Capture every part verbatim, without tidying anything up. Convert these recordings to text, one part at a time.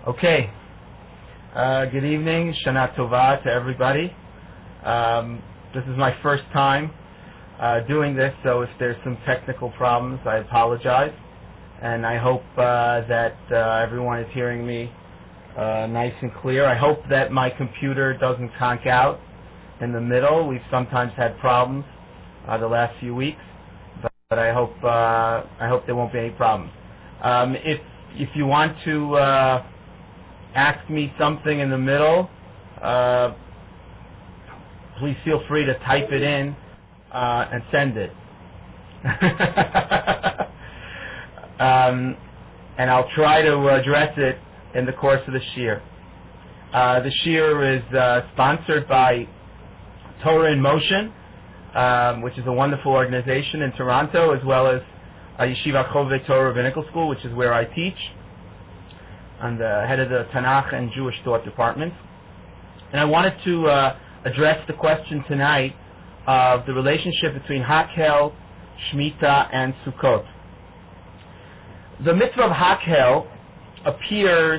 Okay. Uh, good evening, Shana Tova to everybody. Um, this is my first time uh, doing this, so if there's some technical problems, I apologize. And I hope uh, that uh, everyone is hearing me uh, nice and clear. I hope that my computer doesn't conk out in the middle. We've sometimes had problems uh, the last few weeks, but, but I hope uh, I hope there won't be any problems. Um, if if you want to uh, ask me something in the middle, uh, please feel free to type it in uh, and send it. um, and I'll try to address it in the course of the Shir. Uh, the Shir is uh, sponsored by Torah in Motion, um, which is a wonderful organization in Toronto, as well as uh, Yeshiva Chovei Torah Rabbinical School, which is where I teach. I'm the head of the Tanakh and Jewish Thought departments. And I wanted to uh, address the question tonight of the relationship between Hakhel, Shemitah, and Sukkot. The mitzvah of Hakhel appears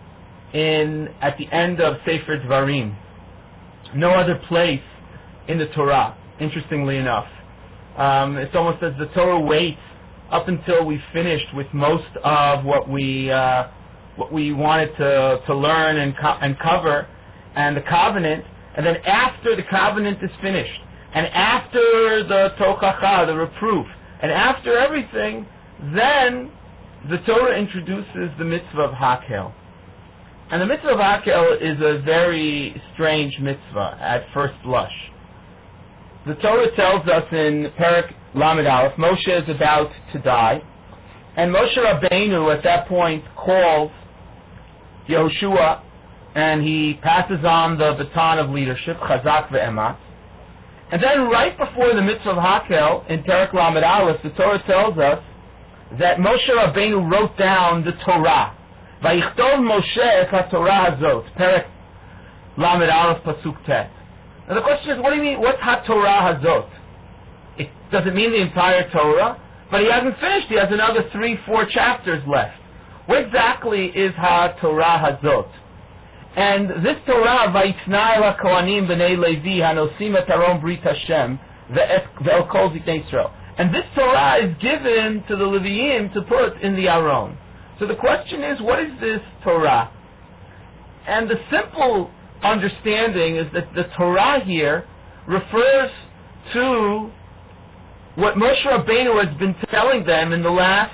in at the end of Sefer Dvarim. No other place in the Torah, interestingly enough. Um, it's almost as the Torah waits up until we finished with most of what we uh, what we wanted to, to learn and, co- and cover, and the covenant, and then after the covenant is finished, and after the tochacha, the reproof, and after everything, then the Torah introduces the mitzvah of Hakhel. And the mitzvah of Hakhel is a very strange mitzvah at first blush. The Torah tells us in Perek Lamed Aleph, Moshe is about to die, and Moshe Rabbeinu at that point calls Yehoshua, and he passes on the baton of leadership, Chazak ve'emat. And then right before the mitzvah of Hakhel, in Perek Lamed Aleph, the Torah tells us that Moshe Rabbeinu wrote down the Torah. Vayichtov Moshe et ha-Torah hazot, Perek Lamed Aleph Pasuk Tet. Now the question is, what do you mean, what's ha-Torah hazot? It doesn't mean the entire Torah, but he hasn't finished. He has another three, four chapters left. What exactly is ha-Torah hazot? And this Torah, Vayitnai la-Kohanim b'nei Levi hanosim et Aron brit Hashem ve'el kol ziknei Yisrael. And this Torah is given to the Leviim to put in the Aron. So the question is, what is this Torah? And the simple understanding is that the Torah here refers to what Moshe Rabbeinu has been telling them in the last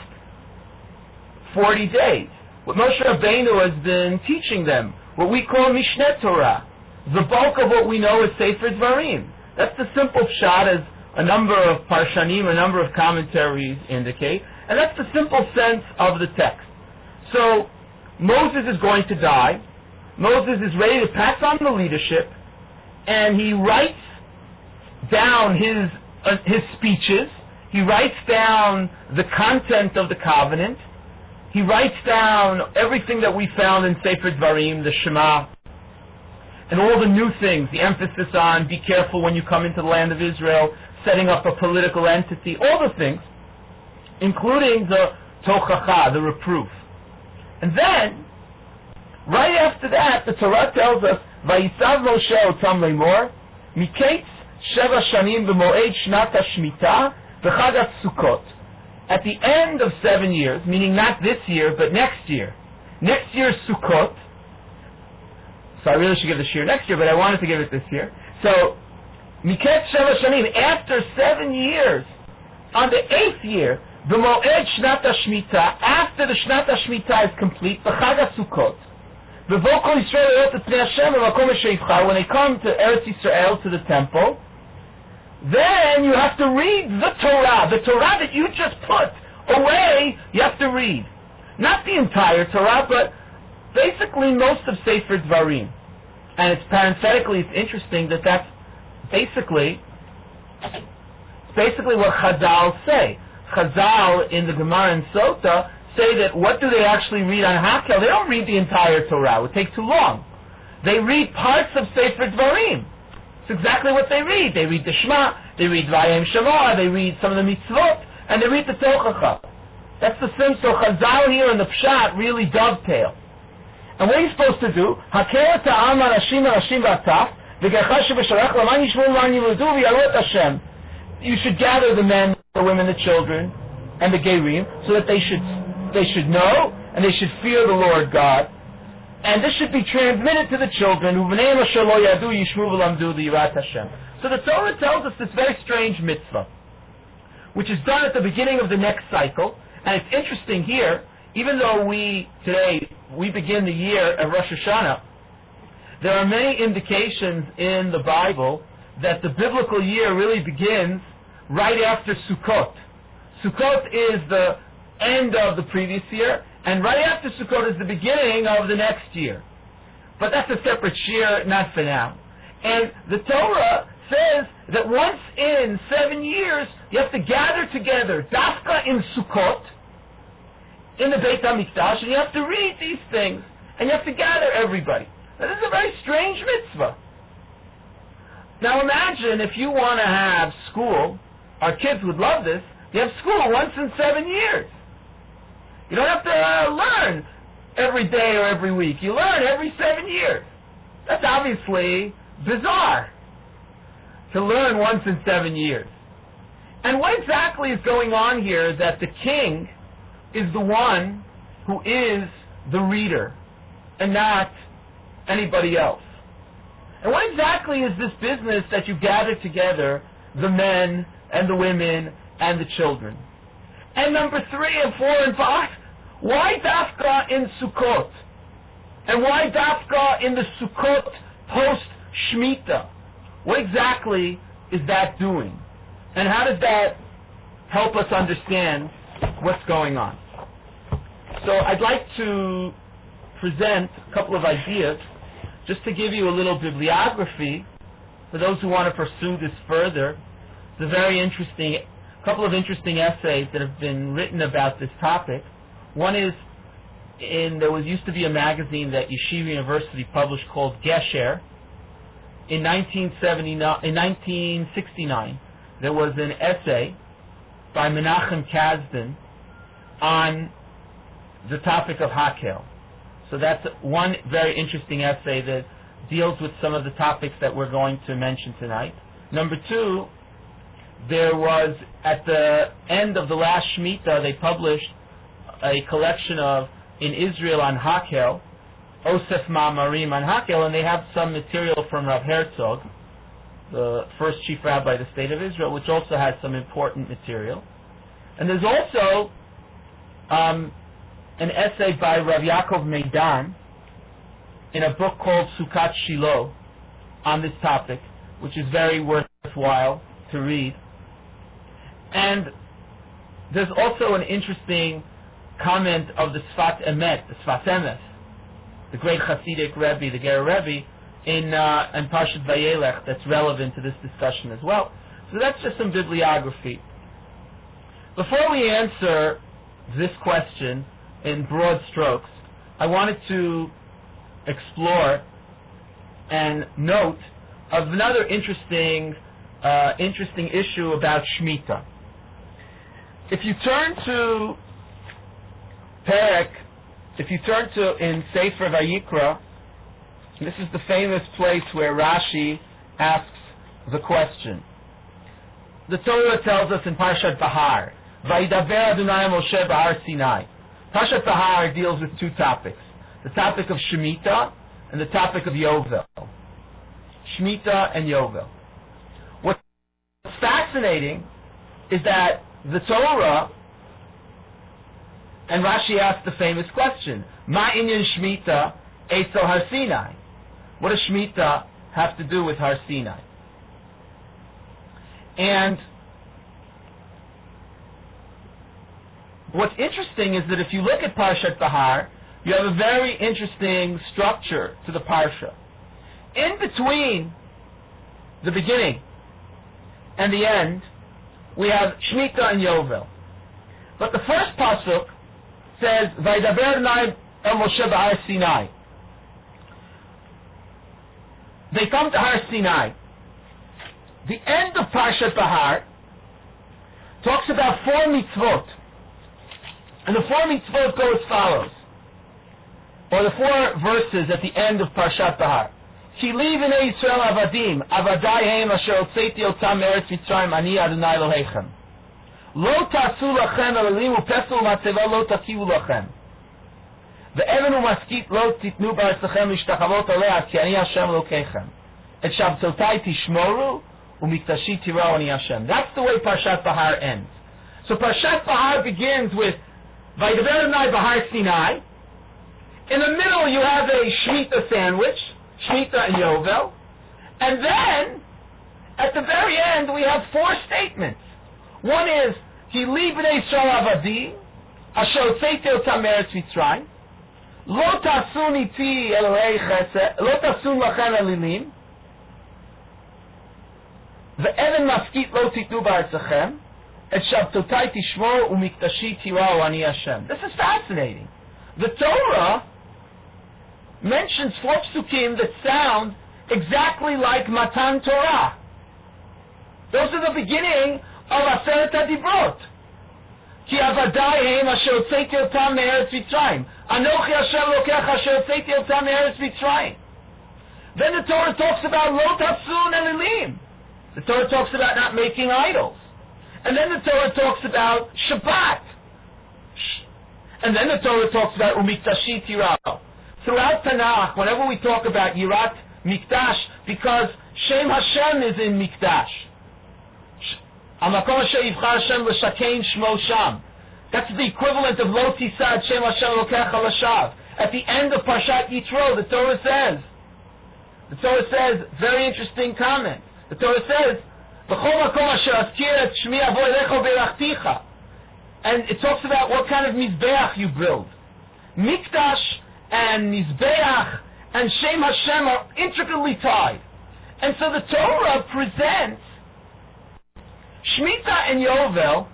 forty days. What Moshe Rabbeinu has been teaching them, what we call Mishneh Torah. The bulk of what we know is Sefer Dvarim. That's the simple pshat, as a number of parshanim, a number of commentaries indicate, and that's the simple sense of the text. So, Moses is going to die. Moses is ready to pass on the leadership, and he writes down his uh, his speeches. He writes down the content of the covenant. He writes down everything that we found in Sefer Dvarim, the Shema, and all the new things, the emphasis on be careful when you come into the land of Israel, setting up a political entity, all the things, including the tochacha, the reproof. And then, right after that, the Torah tells us, Vayisav Moshe otam lemor, Miketz sheva shanim b'moed shnat hashmita v'chag Sukkot. At the end of seven years, meaning not this year, but next year, next year's Sukkot, so I really should give the shir next year, but I wanted to give it this year. So, Miketz sheva shanim, after seven years, on the eighth year, the Moed Shnat HaShmita, after the Shnat HaShmita is complete, the Chag HaSukkot, the Vokol Yisrael Eretz Pnei Hashem, when they come to Eretz Yisrael, to the temple, then you have to read the Torah, the Torah that you just put away, you have to read. Not the entire Torah, but basically most of Sefer Dvarim. And it's parenthetically, it's interesting that that's basically, basically what Chazal say. Chazal in the Gemara and Sota say that what do they actually read on Hakhel? They don't read the entire Torah. It would take too long. They read parts of Sefer Dvarim. It's exactly what they read. They read the Shema, they read Vayem Shavah, they read some of the mitzvot, and they read the Tochacha. That's the sim. So Chazal here and the Pshat really dovetail. And what are you supposed to do? Hakel ta'am anashim anashim v'ataf v'gechash v'sharach l'man yishmu l'man yiludu v'yalut Hashem. You should gather the men, the women, the children, and the gerim, so that they should they should know and they should fear the Lord God. And this should be transmitted to the children. So the Torah tells us this very strange mitzvah, which is done at the beginning of the next cycle. And it's interesting here, even though we today we begin the year of Rosh Hashanah, there are many indications in the Bible that the biblical year really begins right after Sukkot. Sukkot is the end of the previous year, and right after Sukkot is the beginning of the next year. But that's a separate shir, not for now. And the Torah says that once in seven years, you have to gather together, dafka in Sukkot, in the Beit HaMikdash, and you have to read these things, and you have to gather everybody. Now, this is a very strange mitzvah. Now imagine if you want to have school, our kids would love this, you have school once in seven years. You don't have to uh, learn every day or every week. You learn every seven years. That's obviously bizarre, to learn once in seven years. And what exactly is going on here is that the king is the one who is the reader and not anybody else. And what exactly is this business that you gather together the men and the women and the children? And number three and four and five, why dafka in Sukkot? And why dafka in the Sukkot post-Shemitah? What exactly is that doing? And how does that help us understand what's going on? So I'd like to present a couple of ideas just to give you a little bibliography for those who want to pursue this further. It's a very interesting, a couple of interesting essays that have been written about this topic. One is, in there was used to be a magazine that Yeshiva University published called Gesher. In nineteen seventy-nine, in nineteen sixty-nine, there was an essay by Menachem Kasdan on the topic of Hakel. So that's one very interesting essay that deals with some of the topics that we're going to mention tonight. Number two, there was, at the end of the last Shemitah, they published a collection of, in Israel on Hakel, Osef Ma'amarim on Hakel, and they have some material from Rav Herzog, the first chief rabbi of the state of Israel, which also has some important material. And there's also um, an essay by Rav Yaakov Meidan in a book called Sukkot Shiloh on this topic, which is very worthwhile to read. And there's also an interesting comment of the Sfat Emet, the Sfat Emes, the great Hasidic Rebbe, the Ger Rebbe, in, uh, in Parshat Vayelech that's relevant to this discussion as well. So that's just some bibliography. Before we answer this question in broad strokes, I wanted to explore and note of another interesting uh, interesting issue about Shemitah. If you turn to Perek, if you turn to in Sefer Vayikra, this is the famous place where Rashi asks the question. The Torah tells us in Parshat Bahar, Vayidaber Adonai Moshe Bahar Sinai. Parshat Bahar deals with two topics, the topic of Shemitah and the topic of Yovel. Shemitah and Yovel. What's fascinating is that the Torah, and Rashi asks the famous question, Ma inyan Shemitah Eisel Har Sinai? What does Shemitah have to do with Har Sinai? And what's interesting is that if you look at Parshat Bahar, you have a very interesting structure to the Parsha. In between the beginning and the end, we have Shemitah and Yovel. But the first pasuk says, Vayidaber Adonai el Moshe b'Har Sinai. They come to Har Sinai. The end of Parshat Bahar talks about four mitzvot. And the four mitzvot go as follows. or the four verses at the end of Parshat Bahar. Ki li v'nei Yisrael avadim, avadai heim asher hotzeti otam me'eretz Mitzrayim, ani Adonai Elohechem. Lo ta'asu lachem elalim u'pesel u'matzeva lo takivu lachem. Ve'even u'maskit lo titnu ba'arechem l'ishtachavot aleh ki ani Hashem Elokeichem. Et shabtotai tishmoru u'miktashi tirau ani Hashem. That's the way Parshat Bahar ends. So Parshat Bahar begins with Vaydaber Adonai Bahar Sinai. In the middle you have a Shemitah sandwich, Shemitah and Yovel. And then, at the very end, we have four statements. One is, Ki li b'nei Yisrael avadim, asher hotzeti otam me'eretz Mitzrayim, lo ta'asun iti Elohei chesed, lo ta'asun lachem elilim, ve'even maskit lo titnu ba'arechem, et shabtotai tishmor u'miktashi tirau ani Hashem. This is fascinating. The Torah mentions four psukim that sound exactly like Matan Torah. Those are the beginning of Aseret HaDibrot. Ki avadai heim asher hotzeti otam me'eretz Mitzrayim. Anochi Hashem Elokecha asher hotzeti otam me'eretz Mitzrayim. Then the Torah talks about lo ta'asun elilim. The Torah talks about not making idols. And then the Torah talks about Shabbat. And then the Torah talks about umiktashi tirau. Throughout Tanakh, whenever we talk about Yirat Mikdash, because Shem Hashem is in Mikdash. Amakom asher yivchar Hashem l'shakein shmo sham. That's the equivalent of Lo tisad Shem Hashem Elokecha l'shav. At the end of Parshat Yitro, the Torah says, the Torah says, very interesting comment. The Torah says, V'chol makom asher azkir et shmi avo elecho berachticha. And it talks about what kind of Mizbeach you build. Mikdash and Mizbeach and Shem Hashem are intricately tied. And so the Torah presents Shemitah and Yovel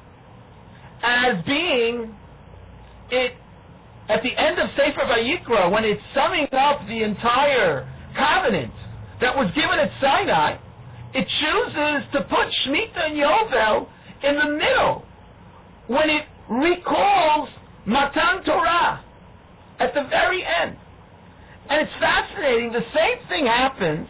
as being it at the end of Sefer Vayikra, when it's summing up the entire covenant that was given at Sinai. It chooses to put Shemitah and Yovel in the middle when it recalls Matan Torah at the very end. And it's fascinating, the same thing happens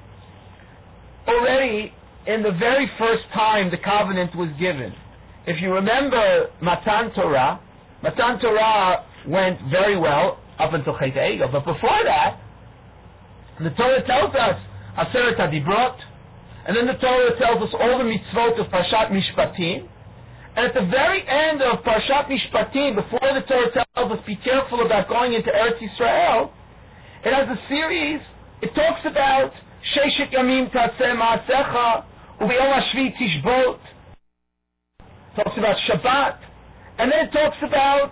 already in the very first time the covenant was given. If you remember Matan Torah, Matan Torah went very well up until Chet Egel, but before that, the Torah tells us Aseret HaDibrot, and then the Torah tells us all the mitzvot of Parshat Mishpatim. And at the very end of Parshat Mishpatim, before the Torah tells us be careful about going into Eretz Yisrael, it has a series. It talks about Sheshet Yamim Taseh Ma'asecha U'B'Yom HaShvi Tishbot. Talks about Shabbat, and then it talks about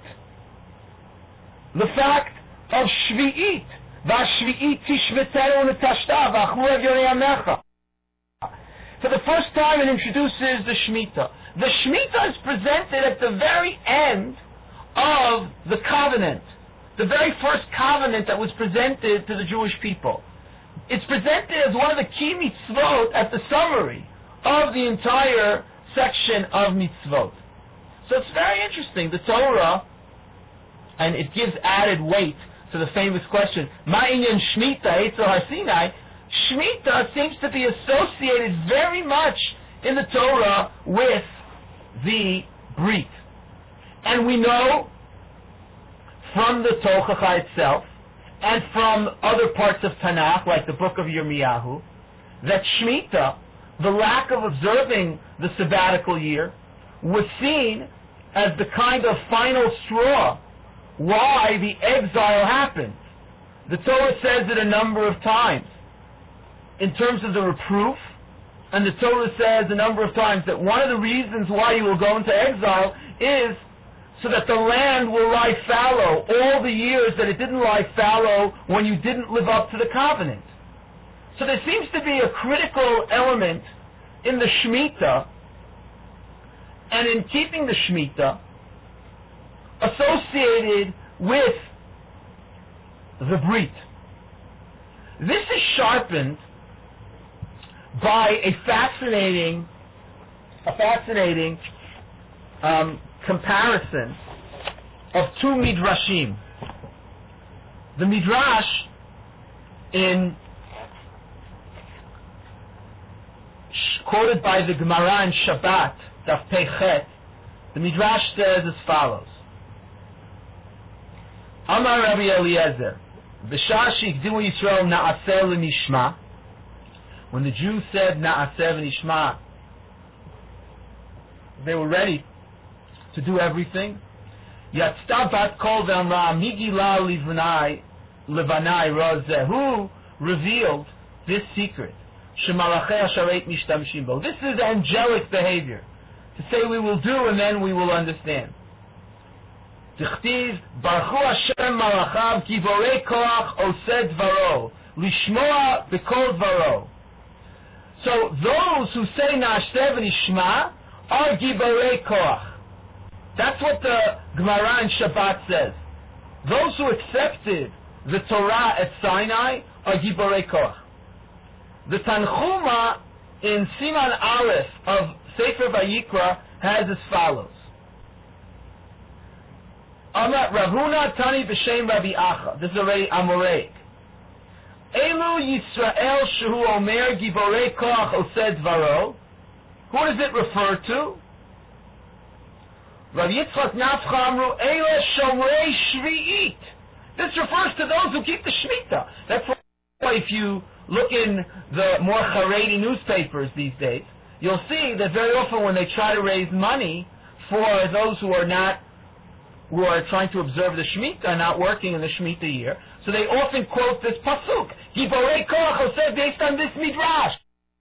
the fact of Shvi'it. V'Shvi'it Tishvetenu Netashta V'Achlu Ev Yorei Amecha. For the first time, it introduces the Shemitah. The Shemitah is presented at the very end of the covenant, the very first covenant that was presented to the Jewish people. It's presented as one of the key mitzvot at the summary of the entire section of mitzvot. So it's very interesting. The Torah, and it gives added weight to the famous question, Ma'inyan Shemitah Eitzel Har Sinai. Shemitah seems to be associated very much in the Torah with the Brit. And we know from the Tochacha itself and from other parts of Tanakh, like the book of Yirmiyahu, that Shemitah, the lack of observing the sabbatical year, was seen as the kind of final straw why the exile happened. The Torah says it a number of times in terms of the reproof, and the Torah says a number of times that one of the reasons why you will go into exile is so that the land will lie fallow all the years that it didn't lie fallow when you didn't live up to the covenant. So there seems to be a critical element in the Shemitah, and in keeping the Shemitah associated with the Brit. This is sharpened by a fascinating, a fascinating um, comparison of two midrashim. The Midrash in quoted by the Gemara in Shabbat, Daf Pei Chet, the Midrash says as follows: Amar Rabbi Eliezer, B'shah she'ikdimu Yisrael na'aseh l'nishma. When the Jews said na'aseh l'nishma, they were ready to do everything. Yatzta bat kol ve'amra migila livnai levanai rozeh. Who revealed this secret? Shemalachei hasharet mishtamshim bo. This is angelic behavior. To say we will do and then we will understand. Tichtiv Baruchu Hashem malachav givorei koach oseh dvaro lishmoa b'kol dvaro. So those who say na'aseh v'nishma are givorei koach. That's what the Gemara in Shabbat says. Those who accepted the Torah at Sinai are givorei koach. The Tanchuma in Siman Aleph of Sefer Vayikra has as follows: Amar Rav Huna Tani b'Shem Rabbi Acha. This is already Amoreic. Elu Yisrael shehu omer givorei koach oseh dvaro. Who does it refer to? Rav Yitzchak Nafcha Amru Eile Shomrei Shvi'it. This refers to those who keep the Shemitah. That's why if you look in the more Haredi newspapers these days, you'll see that very often when they try to raise money for those who are not, who are trying to observe the Shemitah, not working in the Shemitah year, so they often quote this pasuk, Giborei Koach Oseh, based on this midrash.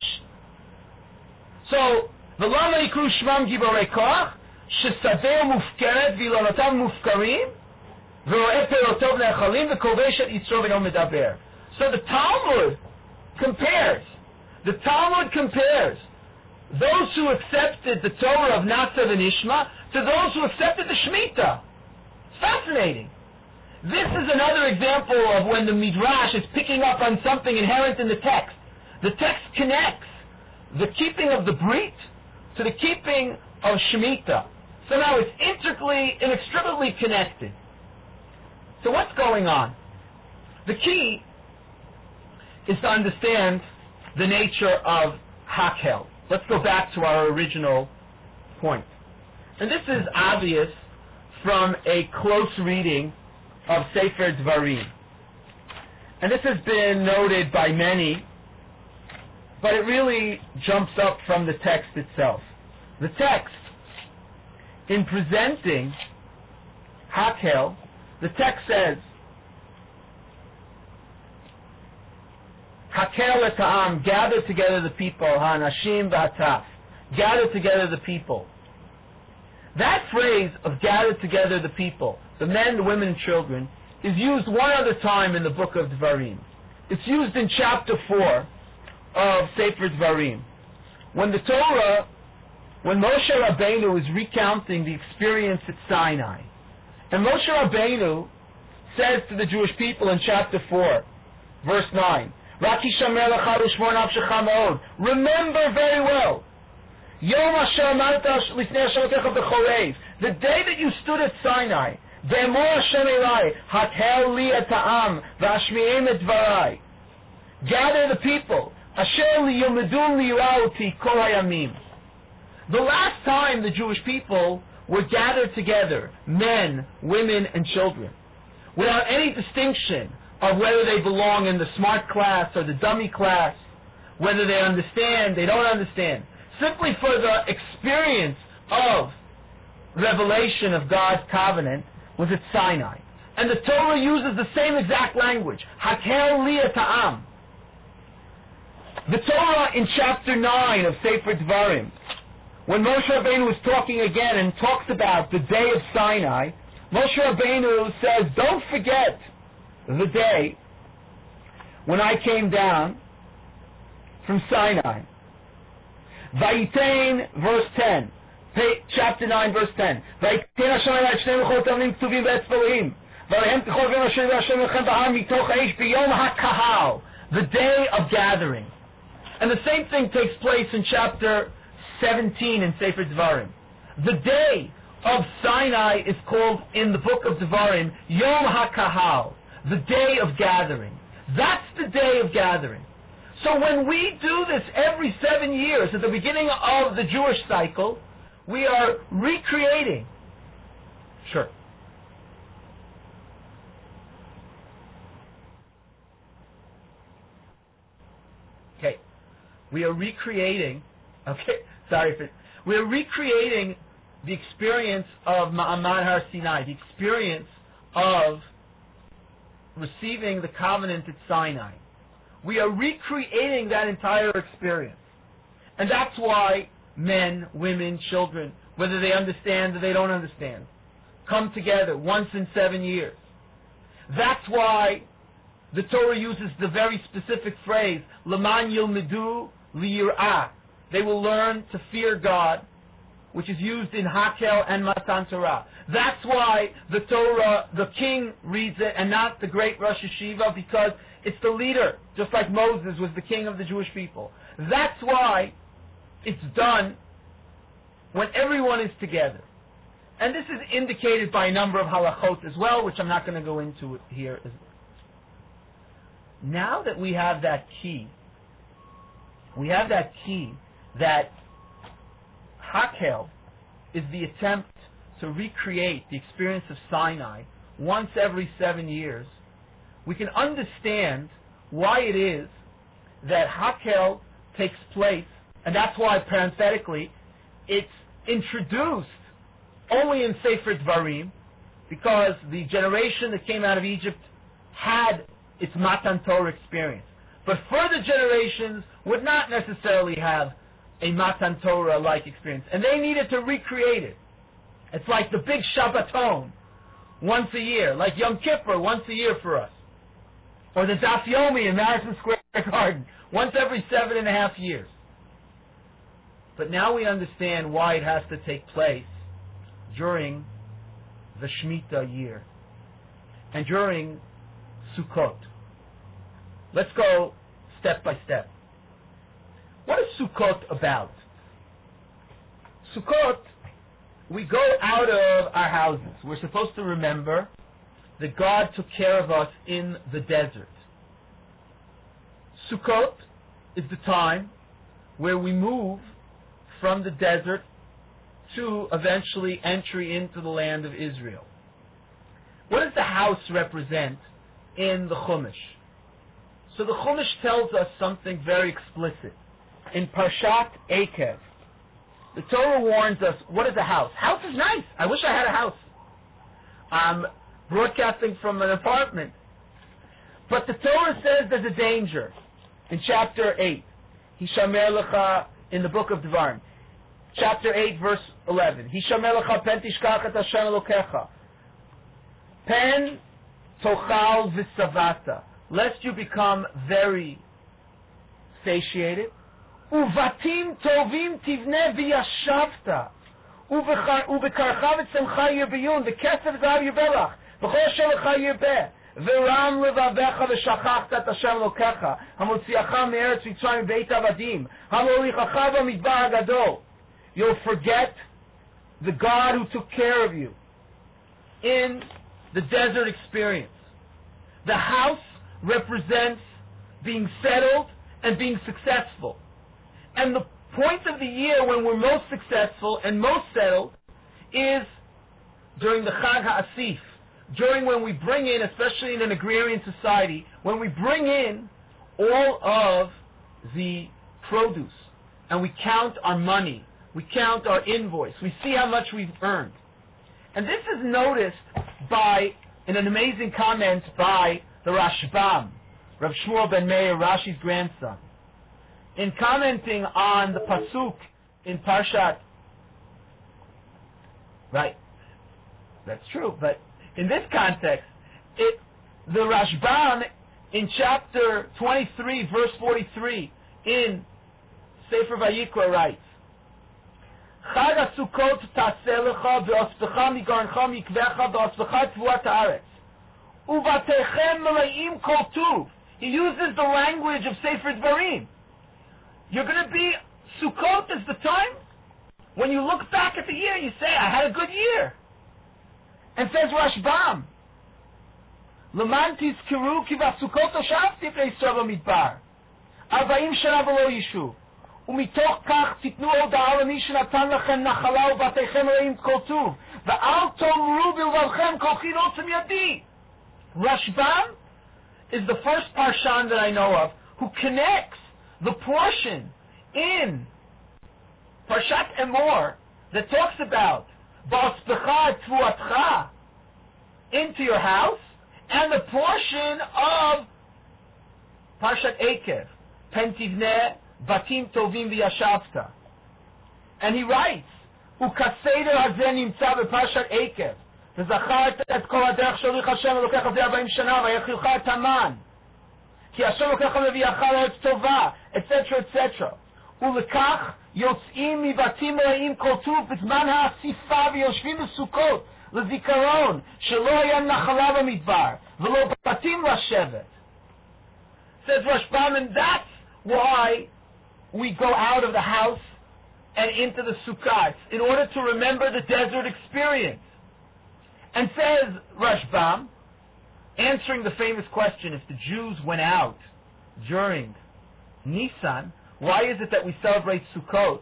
So, the Lama Yikru Shmam Giborei Koach, Shesaveh Mufkeret V'Ilonotav Mufkarim, V'Ro'eh Perotov Ne'achalim, V'Kovesh Et Yisro V'No Medaber. So the Talmud compares, the Talmud compares those who accepted the Torah of Na'aseh v'Nishma to those who accepted the Shemitah. It's fascinating. This is another example of when the Midrash is picking up on something inherent in the text. The text connects the keeping of the Brit to the keeping of Shemitah. So now it's intricately, inextricably connected. So what's going on? The key is to understand the nature of Hakel. Let's go back to our original point. And this is obvious from a close reading of Sefer Dvarim. And this has been noted by many, but it really jumps up from the text itself. The text, in presenting Hakel, the text says, Hakel eta'am, gather together the people, ha'anashim v'hataf, gather together the people. That phrase of gather together the people, the men, the women, and children, is used one other time in the book of Dvarim. It's used in chapter four of Sefer Dvarim. When the Torah, when Moshe Rabbeinu is recounting the experience at Sinai, and Moshe Rabbeinu says to the Jewish people in chapter four, verse nine, remember very well, the day that you stood at Sinai, gather the people, the last time the Jewish people were gathered together, men, women, and children, without any distinction of whether they belong in the smart class or the dummy class, whether they understand, they don't understand, simply for the experience of revelation of God's covenant was at Sinai. And the Torah uses the same exact language, Hakel li ta'am. The Torah in chapter nine of Sefer Dvarim, when Moshe Rabbeinu was talking again and talks about the day of Sinai, Moshe Rabbeinu says, don't forget the day when I came down from Sinai. Vayitain, verse ten, chapter nine, verse ten. Vayitain Hashem elai shnei luchot amim ktuvim be'etzvarim, v'alehem tichol v'yom Hashem v'Hashem lechem b'har mitoch ha'esh b'yom ha'kahal, the day of gathering. And the same thing takes place in chapter seventeen in Sefer Dvarim. The day of Sinai is called in the book of Dvarim Yom HaKahal, the day of gathering. That's the day of gathering. So when we do this every seven years at the beginning of the Jewish cycle, we are recreating. Sure. Okay. We are recreating, okay, sorry for, we are recreating the experience of Ma'amad Har Sinai, the experience of receiving the covenant at Sinai. We are recreating that entire experience. And that's why men, women, children, whether they understand or they don't understand, come together once in seven years. That's why the Torah uses the very specific phrase, L'man yilmedu liyir'ah. They will learn to fear God, which is used in Hakel and Matan Torah. That's why the Torah, the king reads it and not the great Rosh Yeshiva, because it's the leader, just like Moses was the king of the Jewish people. That's why it's done when everyone is together. And this is indicated by a number of halachot as well, which I'm not going to go into here. Now that we have that key, we have that key that Hakel is the attempt to recreate the experience of Sinai once every seven years, we can understand why it is that Hakel takes place, and that's why, parenthetically, it's introduced only in Sefer Dvarim, because the generation that came out of Egypt had its Matan Torah experience. But further generations would not necessarily have a Matan Torah-like experience, and they needed to recreate it. It's like the big Shabbaton once a year, like Yom Kippur once a year for us, or the Daf Yomi in Madison Square Garden once every seven and a half years. But now we understand why it has to take place during the Shemitah year and during Sukkot. Let's go step by step. What is Sukkot about? Sukkot, we go out of our houses. We're supposed to remember that God took care of us in the desert. Sukkot is the time where we move from the desert to eventually entry into the land of Israel. What does the house represent in the Chumash? So the Chumash tells us something very explicit. In Parshat Eikev, the Torah warns us, what is a house? House is nice. I wish I had a house. I'm broadcasting from an apartment. But the Torah says there's a danger. In chapter eight, Hishamer Lecha, in the book of Devarim, chapter eight, verse eleven, Hishamer Lecha pen tishkach et Hashem Elokecha, pen tochal v'savata, lest you become very satiated. Uvatim tovim tivne v'yashavta, ubekarcha v'tzemcha yirbiyun, v'kesef zav yirbelach, v'chol asher lecha yirbeh, v'ram levavecha v'shachachta et Hashem Elokecha, hamotziacha me'eretz Mitzrayim beit avadim, hamolichacha b'midbar hagadol. You'll forget the God who took care of you in the desert experience. The house represents being settled and being successful. And the point of the year when we're most successful and most settled is during the Chag HaAsif, during when we bring in, especially in an agrarian society, when we bring in all of the produce and we count our money, we count our invoice, we see how much we've earned. And this is noticed by, in an amazing comment by the Rashbam, Rav Shmuel ben Meir, Rashi's grandson, in commenting on the Pasuk in Parshat. Right, that's true, but in this context, it, the Rashbam in chapter twenty-three, verse forty-three, in Sefer Vayikra writes, Chag HaSukkot taseh lecha ve'ospecha migarencha mikvecha ve'ospecha tvuat haaretz uvatechem meleim kol tuv. He uses the language of Sefer Dvarim. You're going to be, Sukkot is the time when you look back at the year and you say, I had a good year. And says Rashbam, למען תזכרו כי בסוכות הושבתי את ישראל במדבר ארבעים שנה ולא יישוב ומתוך כך תיתנו הודעה למי שנתן לכם נחלה ובתיכם רעים כל טוב ואל תאמרו בלבבכם כל כי עוצם ידי. Rashbam is the first parshan that I know of who connects the portion in Parshat Emor that talks about Ba'aspecha Tvuatcha into your house and the portion of Parshat Ekev Pentivne Batim Tovim V'Yashavta. And he writes Ukaseder Hazeh Nimtza B'Parshat Ekev וזכרת את כל הדרך שהוליך השם ולוקח את זה ארבעים שנה ויכילך את המן כי השם לוקח לביאך לארץ טובה אטסטרה אטסטרה ולכך יוצאים מבתים רעים כל טוב בזמן האסיפה ויושבים בסוכות לזיכרון שלא היה נחלה במדבר ולא בתים לשבת. Says Rashbam, and that's why we go out of the house and into the sukkah in order to remember the desert experience. And says Rashbam, answering the famous question, if the Jews went out during Nisan, why is it that we celebrate Sukkot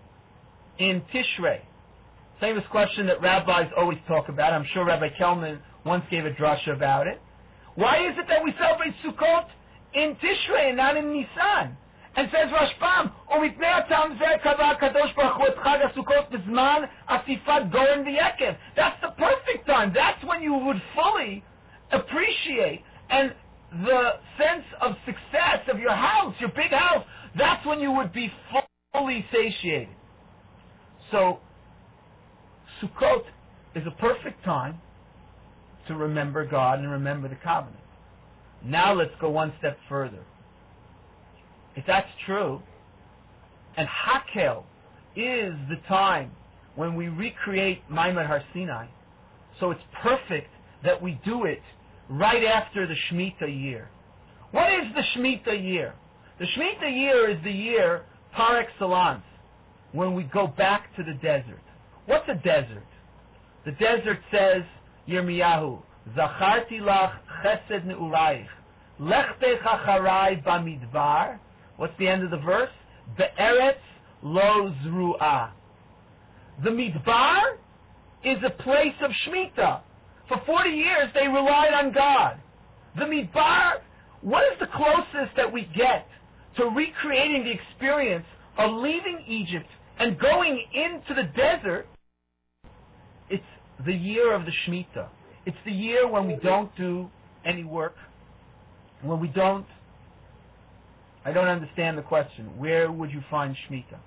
in Tishrei? Famous question that rabbis always talk about. I'm sure Rabbi Kelman once gave a drasha about it. Why is it that we celebrate Sukkot in Tishrei and not in Nisan? And says Rashbam, ומפני הטעם זה קבע הקדוש ברוך הוא את חג הסוכות בזמן אסיפת גורן ויקב. That's the perfect time. That's when you would fully appreciate and the sense of success of your house, your big house, that's when you would be fully satiated. So, Sukkot is a perfect time to remember God and remember the covenant. Now let's go one step further. If that's true, and Hakel is the time when we recreate Maimon Har Sinai, so it's perfect that we do it right after the Shemitah year. What is the Shemitah year? The Shemitah year is the year par excellence, when we go back to the desert. What's a desert? The desert says, Yirmiyahu, Zacharti lach chesed ne'urayich, lechtech acharai bamidbar. What's the end of the verse? Be'eretz lo zru'ah. The Midbar is a place of Shemitah. For forty years they relied on God. The Midbar, what is the closest that we get to recreating the experience of leaving Egypt and going into the desert? It's the year of the Shemitah. It's the year when we don't do any work, when we don't I don't understand the question. Where would you find Shemitah?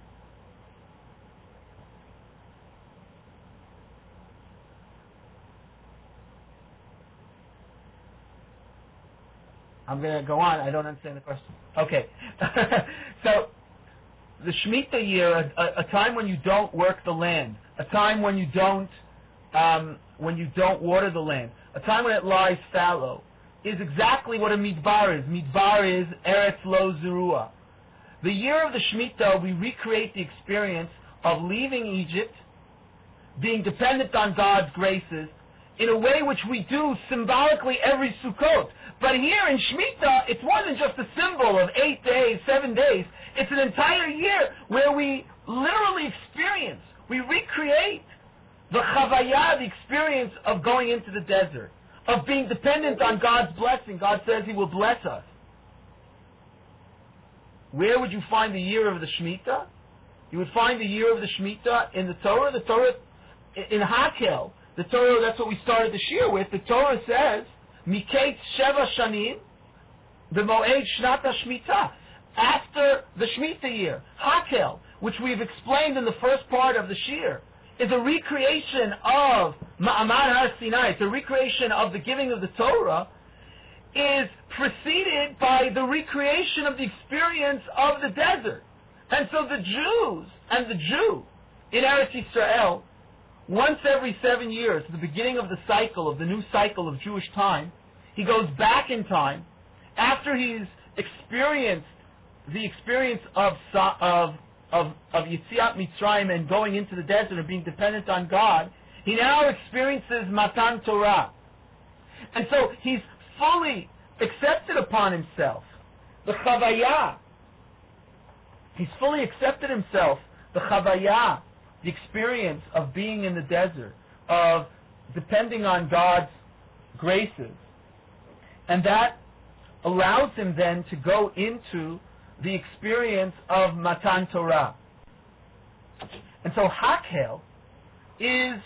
I'm going to go on. I don't understand the question. Okay. So, the Shemitah year, a, a time when you don't work the land, a time when you don't, um, when you don't water the land, a time when it lies fallow, is exactly what a Midbar is. Midbar is Eretz Lo Zerua. The year of the Shemitah, we recreate the experience of leaving Egypt, being dependent on God's graces, in a way which we do symbolically every Sukkot. But here in Shemitah, it's more than just a symbol of eight days, seven days. It's an entire year where we literally experience, we recreate the Chavayah, the experience of going into the desert, of being dependent on God's blessing. God says He will bless us. Where would you find the year of the Shemitah? You would find the year of the Shemitah in the Torah. The Torah, in Hakel, the Torah, that's what we started the Shir with. The Torah says, Miketz Sheva Shanim, B'moed Shnat HaShemitah. After the Shemitah year, Hakel, which we've explained in the first part of the Shir, is a recreation of Ma'amad Har Sinai. It's a recreation of the giving of the Torah, is preceded by the recreation of the experience of the desert. And so the Jews and the Jew in Eretz Yisrael, once every seven years, at the beginning of the cycle, of the new cycle of Jewish time, he goes back in time, after he's experienced the experience of of of, of Yetziat Mitzrayim and going into the desert and being dependent on God, he now experiences Matan Torah. And so he's fully accepted upon himself the chavaya. He's fully accepted himself the chavaya, the experience of being in the desert, of depending on God's graces. And that allows him then to go into the experience of Matan Torah. And so Hakhel is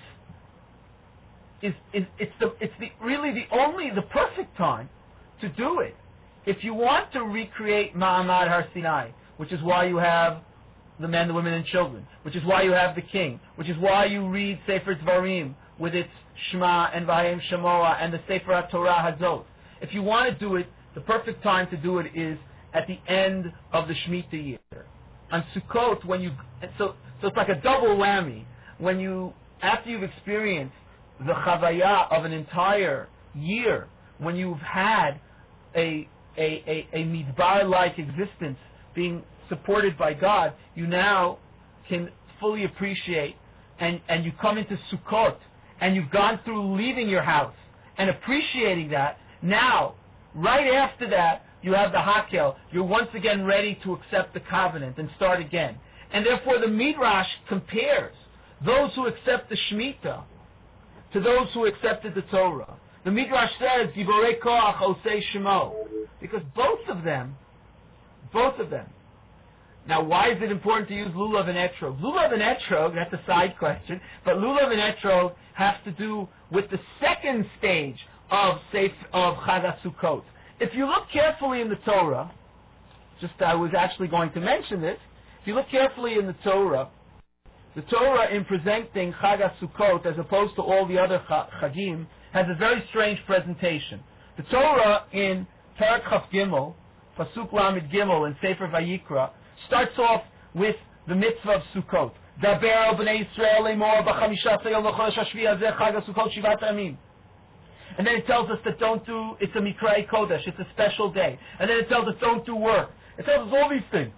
is is it's the it's the really the only the perfect time to do it. If you want to recreate Ma'amad Har Sinai, which is why you have the men, the women, and children, which is why you have the king, which is why you read Sefer Dvarim with its Shema and Vayim Shemoah and the Sefer HaTorah Hazot. If you want to do it, the perfect time to do it is at the end of the Shemitah year. On Sukkot, when you so so it's like a double whammy. When you after you've experienced the chavaya of an entire year, when you've had a a a, a midbar-like existence being supported by God, you now can fully appreciate, and and you come into Sukkot and you've gone through leaving your house and appreciating that. Now, right after that, you have the Hakhel. You're once again ready to accept the covenant and start again. And therefore the Midrash compares those who accept the Shemitah to those who accepted the Torah. The Midrash says, Giborei Koach Osei Shemo. Because both of them, both of them. Now why is it important to use Lulav and Etrog? Lulav and Etrog, that's a side question, but Lulav and Etrog have to do with the second stage of Seif, of Chag HaSukkot. If you look carefully in the Torah, just I was actually going to mention this, if you look carefully in the Torah, the Torah in presenting Chag HaSukkot as opposed to all the other Chagim has a very strange presentation. The Torah in Perek Chaf Gimel, Pasuk Lamed Gimel in Sefer Vayikra, starts off with the mitzvah of Sukkot. Daber al b'nei Yisrael lemor b'chamisha yom l'chodesh hashvi hazeh Chag HaSukkot shivat yamim. And then it tells us that don't do, it's a Mikrai Kodesh, it's a special day. And then it tells us don't do work. It tells us all these things.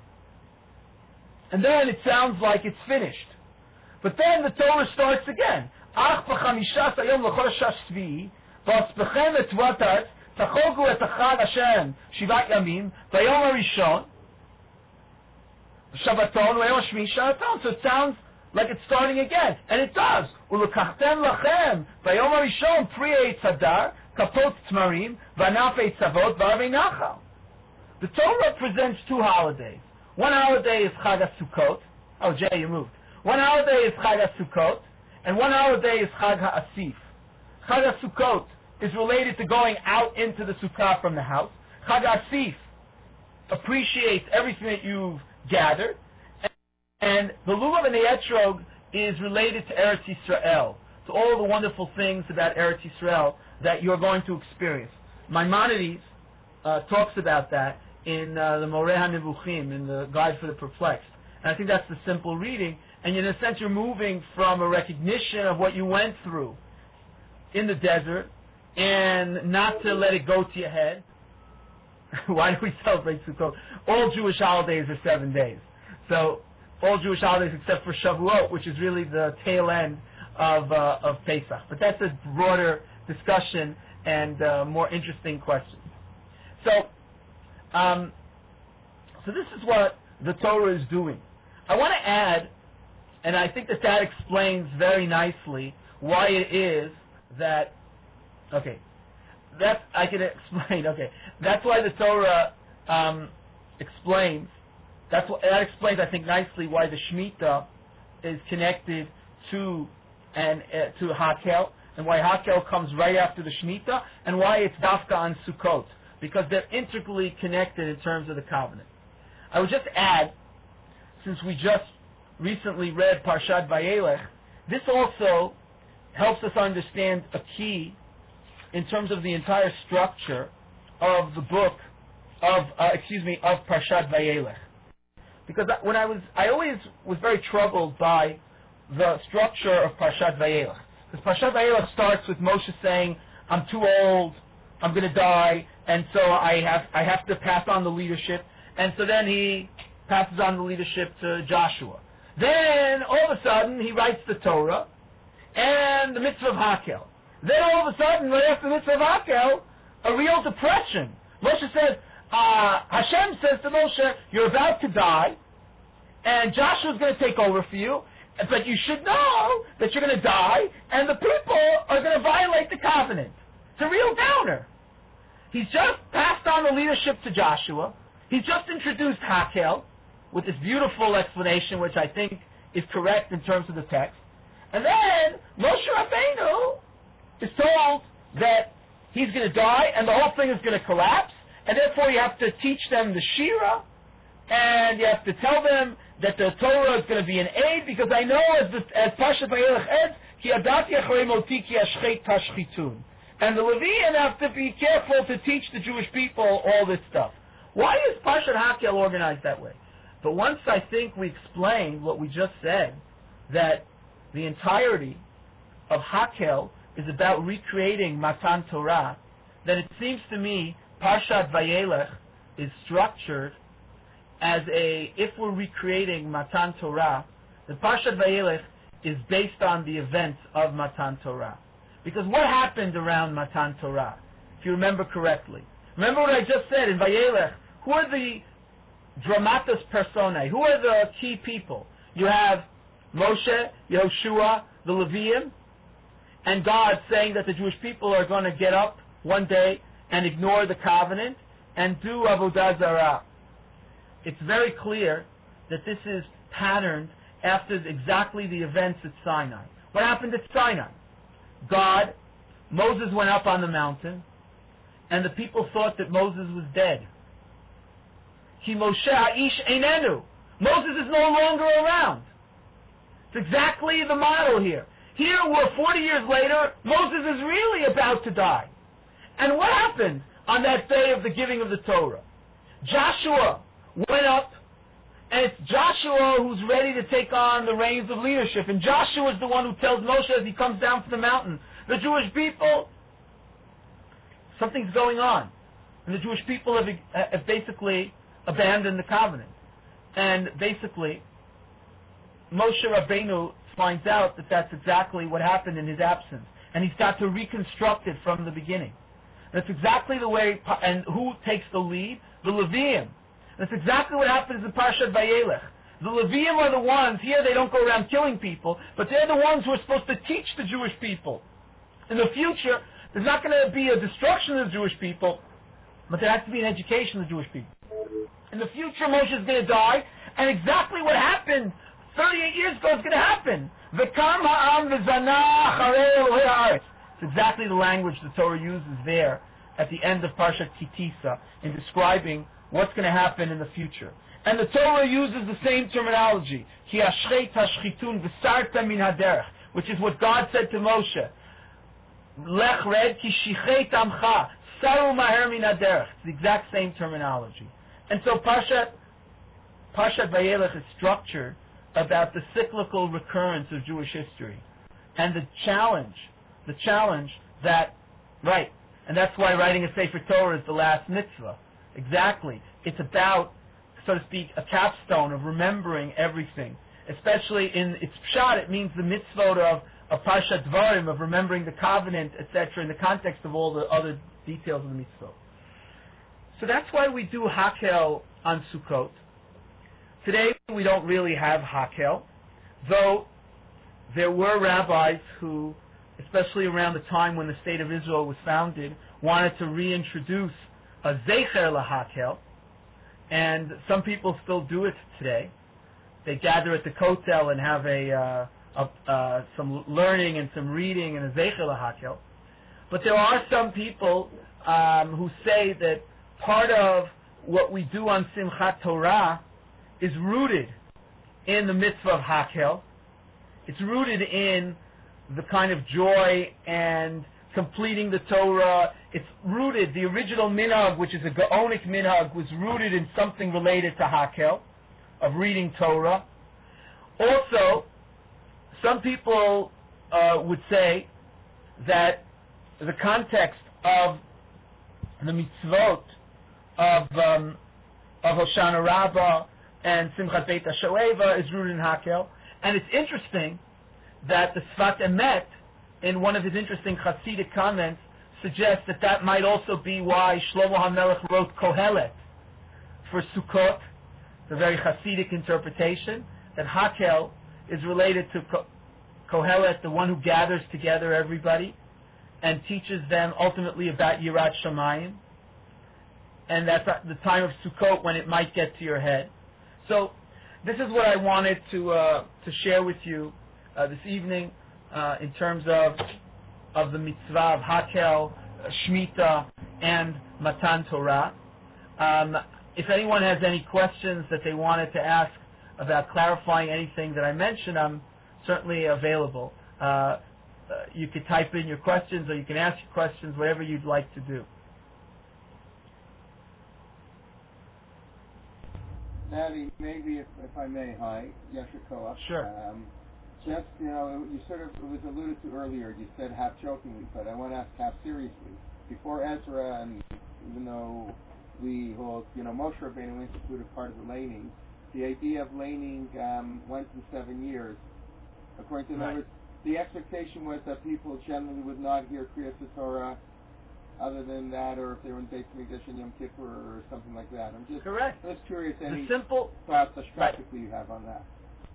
And then it sounds like it's finished. But then the Torah starts again. Ach b'chamisha yom l'chodesh hashvi v'aspechem et vatat tachogu et achad Hashem shivat yamim v'yom harishon Shabbaton v'yom hashmi Shabbaton. So it sounds like it's starting again. And it does. Ulukachtem lachem v'yom harishon pri eitz hadar kapot tmarim v'anaf eitz avot v'arvei nachal. The Torah presents two holidays. One holiday is Chag HaSukkot. Oh, Jay, you moved. One holiday is Chag HaSukkot, and one holiday is Chag HaAsif. Chag HaSukkot is related to going out into the sukkah from the house. Chag HaAsif appreciates everything that you've gathered. And the Lulav and the Etrog is related to Eretz Yisrael, to all the wonderful things about Eretz Yisrael that you're going to experience. Maimonides uh, talks about that in uh, the Moreh HaNevuchim, in the Guide for the Perplexed. And I think that's the simple reading. And in a sense, you're moving from a recognition of what you went through in the desert and not to let it go to your head. Why do we celebrate Sukkot? All Jewish holidays are seven days. So, all Jewish holidays except for Shavuot, which is really the tail end of uh, of Pesach. But that's a broader discussion and uh, more interesting question. So, um, so this is what the Torah is doing. I want to add, and I think that that explains very nicely why it is that, okay, that I can explain, okay, that's why the Torah um, explains, that's what, that explains, I think, nicely why the Shemitah is connected to and uh, to Hakhel, and why Hakhel comes right after the Shemitah, and why it's Dafka on Sukkot, because they're integrally connected in terms of the covenant. I would just add, since we just recently read Parshat Vayelech, this also helps us understand a key in terms of the entire structure of the book of, uh, excuse me, of Parshat Vayelech. Because when I was, I always was very troubled by the structure of Parshat Vayelech. Because Parshat Vayelech starts with Moshe saying, "I'm too old, I'm going to die, and so I have I have to pass on the leadership." And so then he passes on the leadership to Joshua. Then all of a sudden he writes the Torah and the mitzvah of Hakhel. Then all of a sudden, right after the mitzvah of Hakel, a real depression. Moshe says, uh, Hashem says to Moshe, you're about to die, and Joshua's going to take over for you, but you should know that you're going to die, and the people are going to violate the covenant. It's a real downer. He's just passed on the leadership to Joshua. He's just introduced Hakel with this beautiful explanation, which I think is correct in terms of the text. And then Moshe Rabbeinu is told that he's going to die, and the whole thing is going to collapse, and therefore you have to teach them the Shira, and you have to tell them that the Torah is going to be an aid, because I know, as, the, as Parshat Vayelech adds, Ki adati acharei moti ki ashchet tashchitun. And the Leviim have to be careful to teach the Jewish people all this stuff. Why is Parshat Hakel organized that way? But once I think we explained what we just said, that the entirety of Hakel is about recreating Matan Torah, then it seems to me Parshat Vayelech is structured as a, if we're recreating Matan Torah, the Parshat Vayelech is based on the events of Matan Torah. Because what happened around Matan Torah, if you remember correctly? Remember what I just said in Vayelech, who are the dramatis personae? Who are the key people? You have Moshe, Yehoshua, the Leviim, and God saying that the Jewish people are going to get up one day and ignore the covenant and do Avodah Zarah. It's very clear that this is patterned after exactly the events at Sinai. What happened at Sinai? God, Moses went up on the mountain, and the people thought that Moses was dead. Ki Moshe ha'ish einenu. Moses is no longer around. It's exactly the model here. Here we're forty years later, Moses is really about to die. And what happened on that day of the giving of the Torah? Joshua went up, and it's Joshua who's ready to take on the reins of leadership. And Joshua is the one who tells Moshe as he comes down from the mountain, the Jewish people, something's going on. And the Jewish people have, have basically abandoned the covenant. And basically, Moshe Rabbeinu finds out that that's exactly what happened in his absence. And he's got to reconstruct it from the beginning. That's exactly the way, and who takes the lead? The Leviim. That's exactly what happens in Parshat Vayelech. The Leviim are the ones, here they don't go around killing people, but they're the ones who are supposed to teach the Jewish people. In the future, there's not going to be a destruction of the Jewish people, but there has to be an education of the Jewish people. In the future, Moshe is going to die, and exactly what happened thirty-eight years ago is going to happen. V'kam ha'am v'zanah charei Elohei ha'aretz. It's exactly the language the Torah uses there at the end of Parshat Ki Tisa in describing what's going to happen in the future. And the Torah uses the same terminology. Ki ashchet hashchitun v'sarta min haderech, which is what God said to Moshe. Lech red ki shichet amcha saru maher min haderech. It's the exact same terminology. And so Parshat Parshat Vayelech is structured about the cyclical recurrence of Jewish history and the challenge, the challenge that, right, and that's why writing a Sefer Torah is the last mitzvah. Exactly. It's about, so to speak, a capstone of remembering everything. Especially in its pshat, it means the mitzvot of, of Parshat Dvarim, of remembering the covenant, et cetera, in the context of all the other details of the mitzvot. So that's why we do Hakel on Sukkot. Today we don't really have Hakel, though there were rabbis who, especially around the time when the state of Israel was founded, wanted to reintroduce a Zecher LaHakel, and some people still do it today. They gather at the Kotel and have a, uh, a uh, some learning and some reading and a Zecher LaHakel. But there are some people um, who say that part of what we do on Simchat Torah is rooted in the mitzvah of Hakel. It's rooted in the kind of joy and completing the Torah. It's rooted, the original minhag, which is a Gaonic minhag, was rooted in something related to Hakel, of reading Torah. Also, some people uh, would say that the context of the mitzvot of um, of Hoshana Rabbah and Simchat Beit HaShoeva is rooted in Hakel. And it's interesting that the Sfat Emet in one of his interesting Hasidic comments, suggests that that might also be why Shlomo HaMelech wrote Kohelet for Sukkot, the very Hasidic interpretation, that Hakel is related to Ko- Kohelet, the one who gathers together everybody and teaches them ultimately about Yirat Shamayim, and that's the time of Sukkot when it might get to your head. So this is what I wanted to uh, to share with you uh, this evening uh, in terms of of the mitzvah of Hakel, uh, Shemitah, and Matan Torah. Um, if anyone has any questions that they wanted to ask about clarifying anything that I mentioned, I'm certainly available. Uh, uh, you could type in your questions, or you can ask your questions, whatever you'd like to do. Maddie, maybe if, if I may, hi, Yasher Koach. Sure. Um, just, you know, you sort of, it was alluded to earlier, you said half jokingly, but I want to ask half seriously. Before Ezra, and even though we hold, you know, Moshe Rabbeinu instituted part of the laning, the idea of laning um, went in seven years. According to the right. numbers, the expectation was that people generally would not hear Kriyas Torah other than that, or if they were in Beit Mikdash and Yom Kippur or something like that. I'm just, Correct. just curious any the simple, thoughts right. you have on that.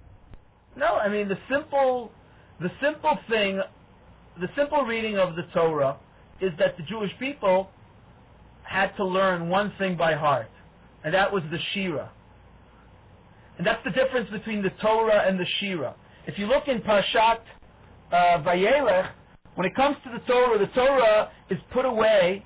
No, I mean the simple, the simple thing, the simple reading of the Torah is that the Jewish people had to learn one thing by heart, and that was the Shira. And that's the difference between the Torah and the Shira. If you look in Parshat uh, Vayelech, when it comes to the Torah, the Torah is put away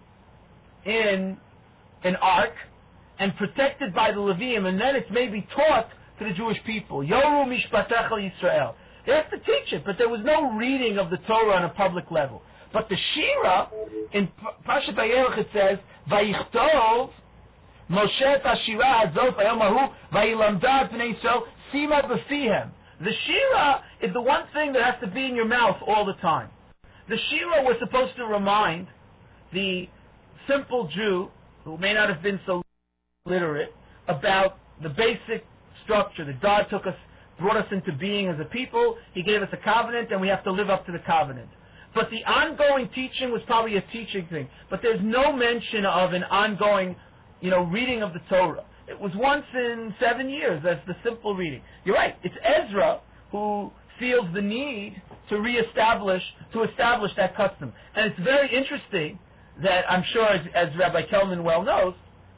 in an ark and protected by the Levium, and then it's maybe taught to the Jewish people. Yoru Mishpatecha Yisrael. They have to teach it, but there was no reading of the Torah on a public level. But the Shira, in Parshat Vayelech it says, Vayichtov Moshe et Hashira Hazot Bayom Hahu Vayilamda et Bnei Yisrael Sima B'fihem. The Shira is the one thing that has to be in your mouth all the time. The Shira was supposed to remind the simple Jew, who may not have been so literate, about the basic structure that God took us, brought us into being as a people. He gave us a covenant, and we have to live up to the covenant. But the ongoing teaching was probably a teaching thing. But there's no mention of an ongoing, you know, reading of the Torah. It was once in seven years. That's the simple reading. You're right. It's Ezra who feels the need to reestablish, to establish that custom. And it's very interesting that I'm sure, as, as Rabbi Kelman well knows,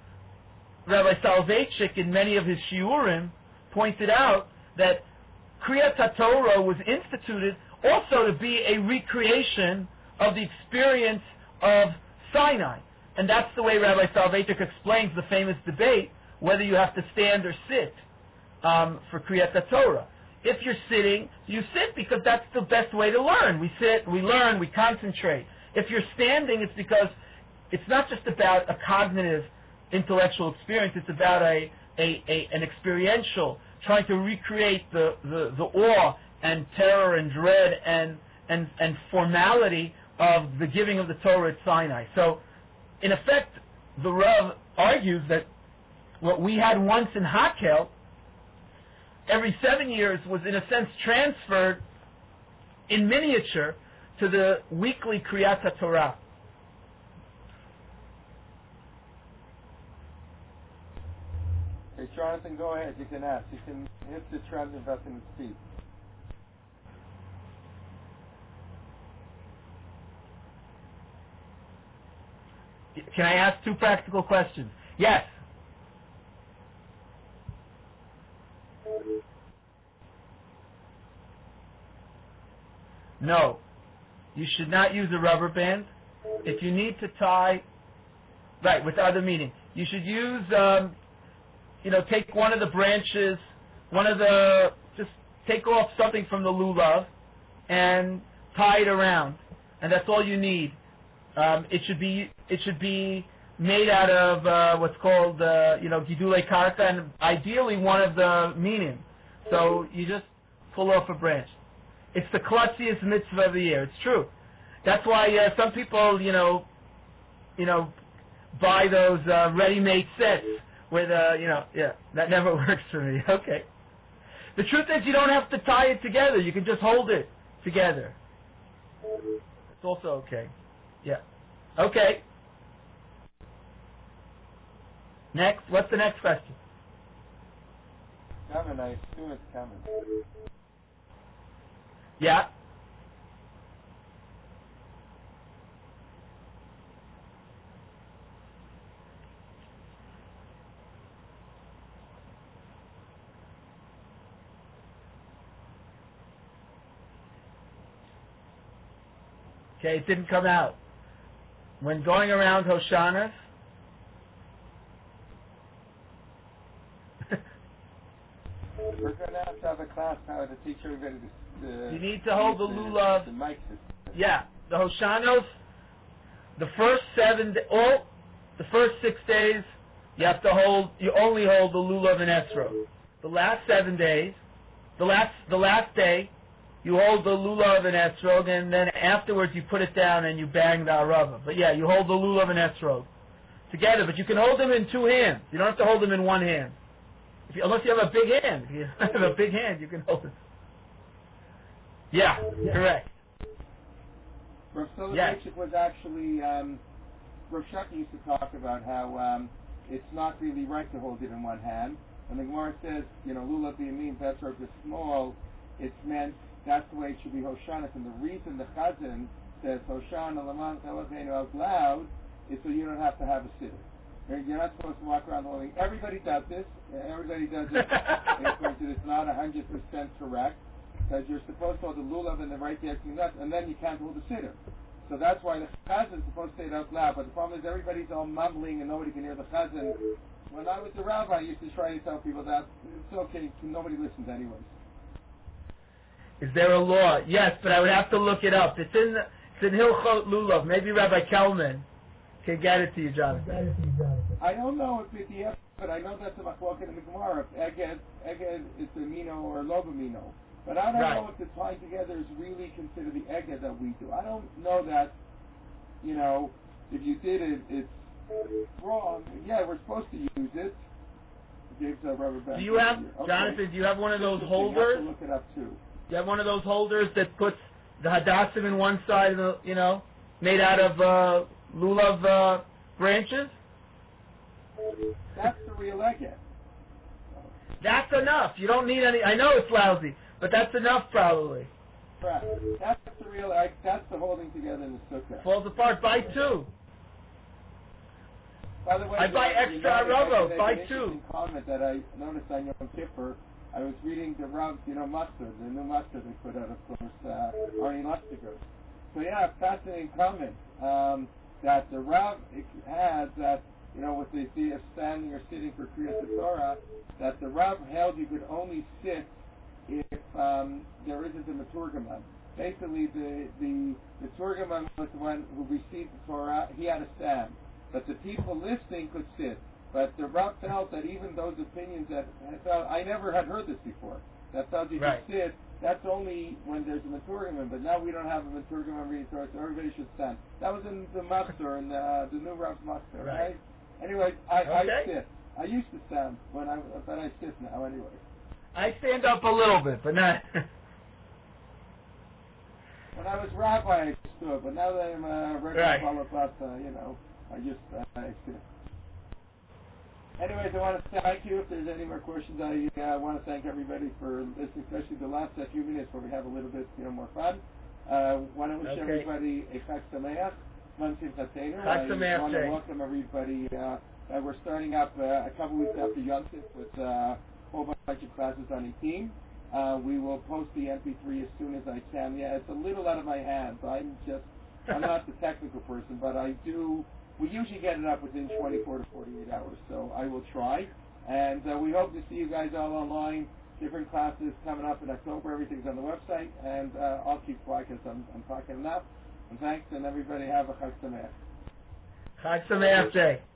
Rabbi Soloveitchik in many of his shiurim pointed out that Kriyat HaTorah was instituted also to be a recreation of the experience of Sinai. And that's the way Rabbi Soloveitchik explains the famous debate whether you have to stand or sit um, for Kriyat HaTorah. If you're sitting, you sit because that's the best way to learn. We sit, we learn, we concentrate. If you're standing, it's because it's not just about a cognitive, intellectual experience. It's about a, a, a an experiential, trying to recreate the, the, the awe and terror and dread and, and, and formality of the giving of the Torah at Sinai. So, in effect, the Rav argues that what we had once in Hakel, every seven years, was in a sense transferred in miniature to the weekly Kriyat HaTorah. Hey, Jonathan, go ahead. You can ask. You can hit the transit button and speak. Can I ask two practical questions? Yes. No. You should not use a rubber band. If you need to tie, right, with other meaning, you should use, um, you know, take one of the branches, one of the, just take off something from the lulav and tie it around, and that's all you need. Um, it should be, it should be made out of uh, what's called, uh, you know, gidulei karka, and ideally one of the minim. So you just pull off a branch. It's the klutziest mitzvah of the year. It's true. That's why uh, some people, you know, you know, buy those uh, ready-made sets with, uh, you know, yeah, that never works for me. Okay. The truth is, you don't have to tie it together. You can just hold it together. It's also okay. Yeah. Okay. Next. What's the next question? Coming, I assume it's coming. Yeah. Okay, it didn't come out. When going around Hoshanas, we're going to have to have a class now to teach everybody the, the you need to hold the lulav. The mic system. Yeah, the Hoshanos, the first seven, all the first six days, you have to hold. You only hold the lulav and esrog. The last seven days, the last the last day, you hold the lulav and esrog, and then afterwards you put it down and you bang the arava. But yeah, you hold the lulav and esrog together, but you can hold them in two hands. You don't have to hold them in one hand. If you, unless you have a big hand. If you have a big hand, you can hold it. Yeah, yeah. Correct. Rav Yes. Soloveitchik was actually, um, Rav Shaki used to talk about how um, it's not really right to hold it in one hand. And the Gemara says, you know, lulav b'yamin, esrog is small. It's meant that's the way it should be Hoshanas. And the reason the Chazan says Hoshana Laman Eloheinu out loud is so you don't have to have a sitter. You're not supposed to walk around holding. Everybody does this. Everybody does it. It's not one hundred percent correct because you're supposed to hold the lulav in the right direction, and then you can't hold the sitter. So that's why the Chazan is supposed to say it out loud. But the problem is everybody's all mumbling and nobody can hear the Chazan. When I was a rabbi, I used to try to tell people that it's okay. Nobody listens anyways. Is there a law? Yes, but I would have to look it up. It's in it's in Hilchot Lulav. Maybe Rabbi Kelman can get it to you, Jonathan. I don't know if it's yes, but I know that's a machloket in the Gemara. If eged, eged is a mino or loba mino. But I don't right. know if the tying together is really considered the eged that we do. I don't know that, you know, if you did it, it's wrong. Yeah, we're supposed to use it. James, uh, rubber band. Do you have, okay. Jonathan, do you have one of those holders? You have to look it up too. You have one of those holders that puts the hadassim in one side of the, you know, made out of uh, lulav uh, branches? That's the real eged. That's enough. You don't need any. I know it's lousy, but that's enough probably. Right. That's the real egg. That's the holding together in the sukkah. Falls apart. Buy two. By the way, I buy you know, extra rubbo. Buy Buy an two. Comment that I noticed on Yom Kippur. I was reading the Rav, you know, mustard, the new mustard they put out, of course, uh, Arnie Lustiger. So yeah, fascinating comment um, that the Rav has that, you know, with the idea of standing or sitting for Kriyas Torah, that the Rav held you could only sit if um, there isn't a Maturgaman. Basically, the the the Maturgaman was the one who received the Torah. He had a stand, but the people listening could sit. But the Rav felt that even those opinions that I felt I never had heard this before. That felt you right. should sit. That's only when there's a Maturgaman. But now we don't have a Maturgaman reading Torah, so everybody should stand. That was in the Master and the, the new Rav's Master, right? right? Anyway, I, okay. I sit. I used to stand when I, but I sit now anyway. I stand up a little bit, but not. When I was rabbi, I stood, but now that I'm a regular right. balabata, you know, I just uh, I sit. Anyways, I want to thank you. If there's any more questions, I uh, want to thank everybody for listening, especially the last uh, few minutes where we have a little bit, you know, more fun. Uh, want to wish okay. everybody a Chag Sameach, Zman Simchatenu. Chag Sameach. I want to welcome everybody. Uh, uh, we're starting up uh, a couple weeks after Yom Tov with uh, a whole bunch of classes on a team. Uh, we will post the M P three as soon as I can. Yeah, it's a little out of my hands. I'm just, I'm not the technical person, but I do. We usually get it up within twenty-four to forty-eight hours, so I will try. And uh, we hope to see you guys all online. Different classes coming up in October. Everything's on the website, and uh, I'll keep quiet because I'm, I'm talking enough. And thanks, and everybody have a Chag Sameach. Chag Sameach Day.